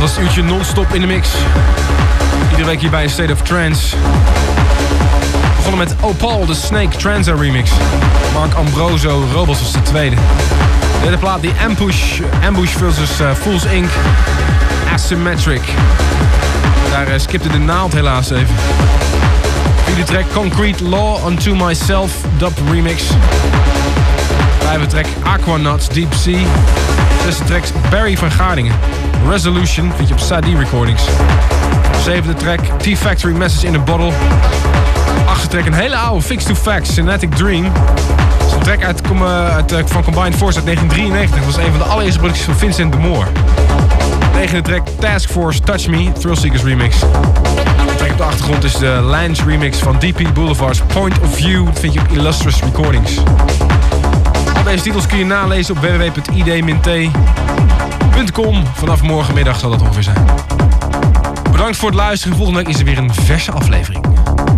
was het uurtje non-stop in de mix. Iedere week hier bij State of Trance. We begonnen met Opal, de Snake Tranza remix. Mark Ambroso, Robots was de tweede. De derde plaat, die Ambush versus Fool's Inc. Asymmetric. Daar skipte de naald helaas even. Vierde track, Concrete Law, Unto Myself, dub remix. Vijfde track, Aquanauts, Deep Sea. Zesde track, Barry van Gaardingen. Resolution, vind je op Sadi Recordings. Zevende track, T-Factory, Message in a Bottle. Achtste track, een hele oude, Fix to Facts, Kinetic Dream. Dat is een track van Combined Force uit 1993. Dat was een van de allereerste producties van Vincent de Moor. Negende track, Task Force, Touch Me, Thrillseekers remix. De track op de achtergrond is de Lange remix van DP Boulevard's Point of View. Dat vind je op Illustrious Recordings. Al deze titels kun je nalezen op www.id-t.com. Vanaf morgenmiddag zal dat ongeveer zijn. Bedankt voor het luisteren. Volgende week is er weer een verse aflevering.